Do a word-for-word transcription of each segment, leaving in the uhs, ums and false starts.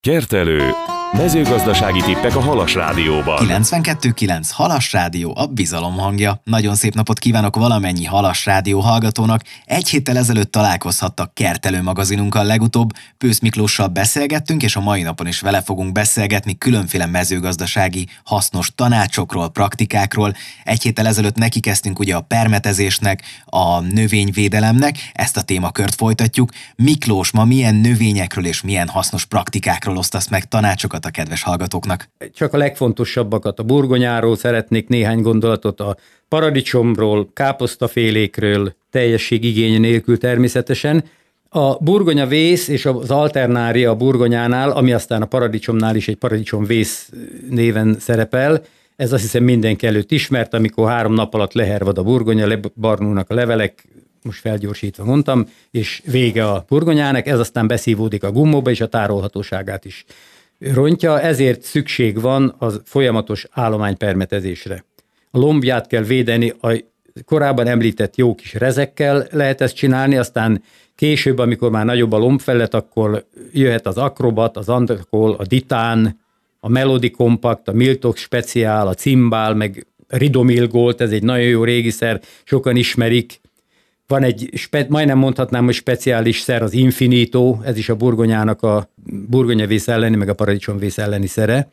Kertelő. Mezőgazdasági tippek a Halas Rádióban. kilencvenkettő kilenc Halas Rádió, a bizalom hangja. Nagyon szép napot kívánok valamennyi Halas Rádió hallgatónak. Egy héttel ezelőtt találkozhattak Kertelő magazinunkkal legutóbb. Pősz Miklóssal beszélgettünk, és a mai napon is vele fogunk beszélgetni különféle mezőgazdasági hasznos tanácsokról, praktikákról. Egy héttel ezelőtt neki kezdtünk ugye a permetezésnek, a növényvédelemnek. Ezt a témakört folytatjuk. Miklós, ma milyen növényekről és milyen hasznos praktikákról osztasz meg tanácsokat a kedves hallgatóknak? Csak a legfontosabbakat. A burgonyáról szeretnék néhány gondolatot, a paradicsomról, káposztafélékről, teljesség igény nélkül természetesen. A burgonyavész és az alternária a burgonyánál, ami aztán a paradicsomnál is egy paradicsomvész néven szerepel, ez azt hiszem mindenki előtt ismert, amikor három nap alatt lehervad a burgonya, lebarnulnak a levelek, most felgyorsítva mondtam, és vége a burgonyának, ez aztán beszívódik a gummóba, és a tárolhatóságát is rontja, ezért szükség van az folyamatos állománypermetezésre. A lombját kell védeni, a korábban említett jó kis rezekkel lehet ezt csinálni, aztán később, amikor már nagyobb a lombfellet, akkor jöhet az akrobat, az andrakol, a ditán, a melody compact, a miltok speciál, a cimbál, meg ridomil gold, ez egy nagyon jó régiszer, sokan ismerik. Van egy, spe, majdnem mondhatnám, hogy speciális szer, az Infinito, ez is a burgonyának a burgonyavész elleni, meg a paradicsomvész elleni szere.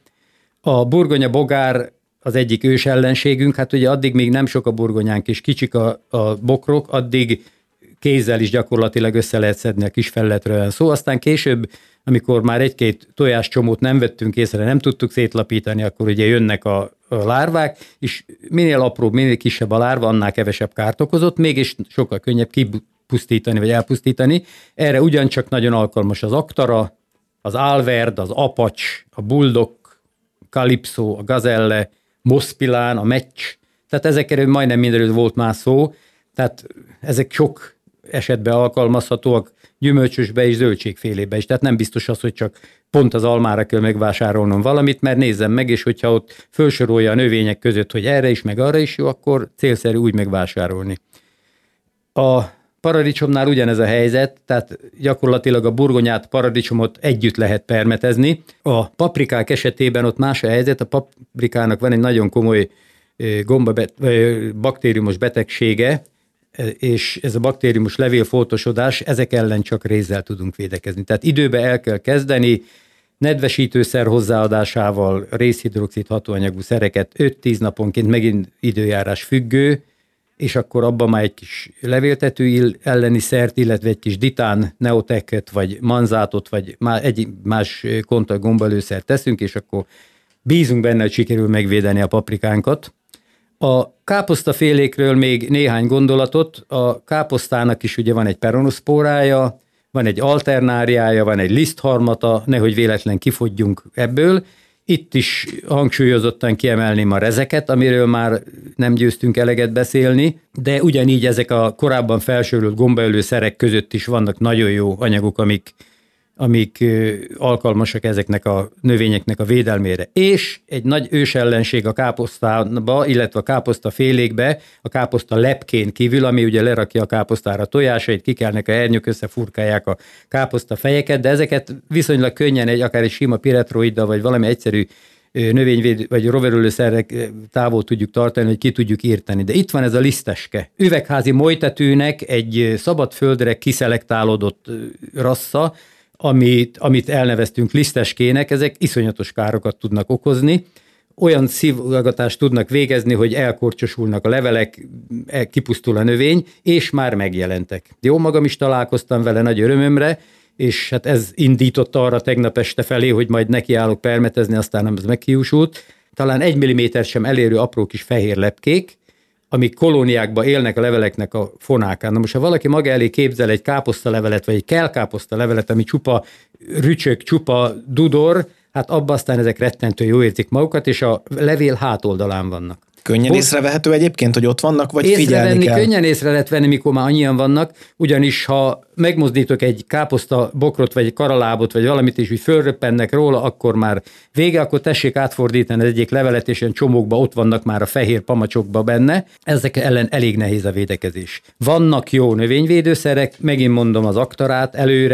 A burgonya bogár az egyik ős ellenségünk, hát ugye addig még nem sok a burgonyánk és kicsik a, a bokrok, addig kézzel is gyakorlatilag össze lehet szedni a kis felületről szó. Aztán később, amikor már egy-két tojáscsomót nem vettünk észre, nem tudtuk szétlapítani, akkor ugye jönnek a, a lárvák, és minél apróbb, minél kisebb a lárva, annál kevesebb kárt okozott, mégis sokkal könnyebb kipusztítani vagy elpusztítani. Erre ugyancsak nagyon alkalmas az aktara, az álverd, az apacs, a bulldog, kalipszó, a gazelle, moszpilán, a meccs, tehát ezekről majdnem mindenről volt már szó, tehát ezek sok esetben alkalmazhatóak, gyümölcsösbe és zöldségfélébe is. Tehát nem biztos az, hogy csak pont az almára kell megvásárolnom valamit, mert nézzem meg, és hogyha ott felsorolja a növények között, hogy erre is, meg arra is jó, akkor célszerű úgy megvásárolni. A paradicsomnál ugyanez a helyzet, tehát gyakorlatilag a burgonyát, paradicsomot együtt lehet permetezni. A paprikák esetében ott más a helyzet, a paprikának van egy nagyon komoly gombabet, baktériumos betegsége, és ez a baktériumos levélfoltosodás, ezek ellen csak rézzel tudunk védekezni. Tehát időbe el kell kezdeni, nedvesítőszer hozzáadásával, rézhidroxid hatóanyagú szereket öt-tíz naponként, megint időjárás függő, és akkor abban már egy kis levéltető elleni szert, illetve egy kis ditán, neoteket, vagy manzátot, vagy egy más kontakt gombaölőszert teszünk, és akkor bízunk benne, hogy sikerül megvédeni a paprikánkat. A káposztafélékről még néhány gondolatot. A káposztának is ugye van egy peronoszpórája, van egy alternáriája, van egy lisztharmata, nehogy véletlen kifogjunk ebből. Itt is hangsúlyozottan kiemelném a rezeket, amiről már nem győztünk eleget beszélni, de ugyanígy ezek a korábban felsorolt gombaölő szerek között is vannak nagyon jó anyagok, amik amik alkalmasak ezeknek a növényeknek a védelmére. És egy nagy ősellenség a káposztába, illetve a káposztafélékbe, a káposzta lepkén kívül, ami ugye lerakja a káposztára tojásait, kikelnek a ernyők, összefurkálják a káposztafejeket, de ezeket viszonylag könnyen egy akár egy sima piretroiddal, vagy valami egyszerű növényvéd, vagy rovarölőszerrek távol tudjuk tartani, hogy ki tudjuk írtani. De itt van ez a liszteske. Üvegházi molytetőnek egy szabad földre kiszelektálódott rassza, Amit, amit elneveztünk liszteskének, ezek iszonyatos károkat tudnak okozni, olyan szívlagatást tudnak végezni, hogy elkorcsosulnak a levelek, kipusztul a növény, és már megjelentek. Jó, magam is találkoztam vele nagy örömömre, és hát ez indította arra tegnap este felé, hogy majd nekiállok permetezni, aztán nem ez meghiúsult. Talán egy milliméter sem elérő apró kis fehér lepkék, amik kolóniákban élnek a leveleknek a fonákán. Na most, ha valaki maga elé képzel egy káposztalevelet, vagy egy kelkáposztalevelet, ami csupa rücsök, csupa dudor, hát abban aztán ezek rettentő jó érzik magukat, és a levél hátoldalán vannak. Könnyen Most észrevehető egyébként, hogy ott vannak, vagy figyelni kell? Könnyen észre lehet venni, mikor már annyian vannak, ugyanis ha megmozdítok egy káposzta bokrot, vagy egy karalábot, vagy valamit, és úgy fölröppennek róla, akkor már vége, akkor tessék átfordítani az egyik levelet, és ilyen csomókban ott vannak már a fehér pamacsokba benne. Ezek ellen elég nehéz a védekezés. Vannak jó növényvédőszerek, megint mondom az aktarát előre,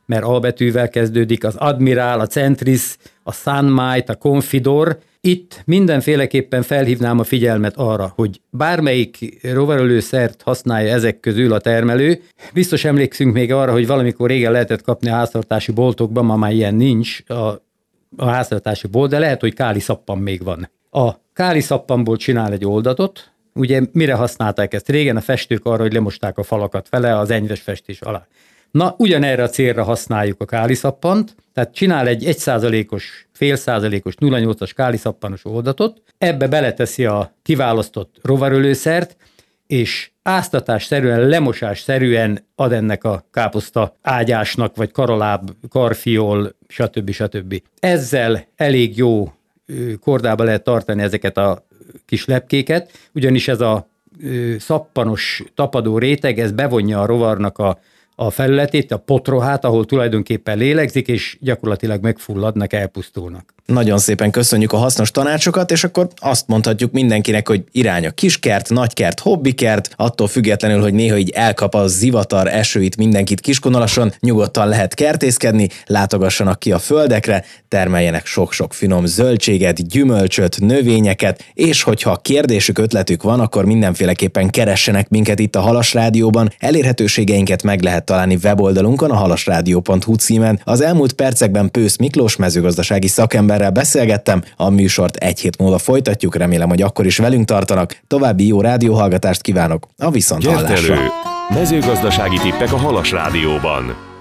mert A betűvel kezdődik, az Admiral, a Centris, a Sunmite, a Confidor. Itt mindenféleképpen felhívnám a figyelmet arra, hogy bármelyik rovarölőszert használja ezek közül a termelő. Biztos emlékszünk még arra, hogy valamikor régen lehetett kapni a háztartási boltokban, ma már ilyen nincs a, a háztartási bolt, de lehet, hogy káli szappan még van. A káli szappanból csinál egy oldatot. Ugye mire használták ezt? Régen a festők arra, hogy lemosták a falakat vele az enyves festés alá. Na, ugyanerre a célra használjuk a káliszappant, tehát csinál egy egy százalékos, fél százalékos, nulla egész nyolcas káliszappanos oldatot, ebbe beleteszi a kiválasztott rovarölőszert, és áztatásszerűen, lemosásszerűen ad ennek a káposzta ágyásnak, vagy karaláb, karfiol, stb. stb. Ezzel elég jó kordába lehet tartani ezeket a kis lepkéket, ugyanis ez a szappanos tapadó réteg, ez bevonja a rovarnak a a felületét, a potrohát, ahol tulajdonképpen lélegzik, és gyakorlatilag megfulladnak, elpusztulnak. Nagyon szépen köszönjük a hasznos tanácsokat, és akkor azt mondhatjuk mindenkinek, hogy irány a kiskert, nagykert, hobbikert, attól függetlenül, hogy néha így elkap a zivatar esőit mindenkit Kiskunhalason, nyugodtan lehet kertészkedni, látogassanak ki a földekre, termeljenek sok-sok finom zöldséget, gyümölcsöt, növényeket, és hogyha kérdésük, ötletük van, akkor mindenféleképpen keressenek minket itt a Halas Rádióban, elérhetőségeinket meg lehet találni weboldalunkon, a halasradio pont hu címen. Az elmúlt percekben Pősz Miklós mezőgazdasági szakemberrel beszélgettem, a műsort egy hét múlva folytatjuk, remélem, hogy akkor is velünk tartanak. További jó rádióhallgatást kívánok, a viszonthallásra. Gyert elő! Mezőgazdasági tippek a Halas Rádióban.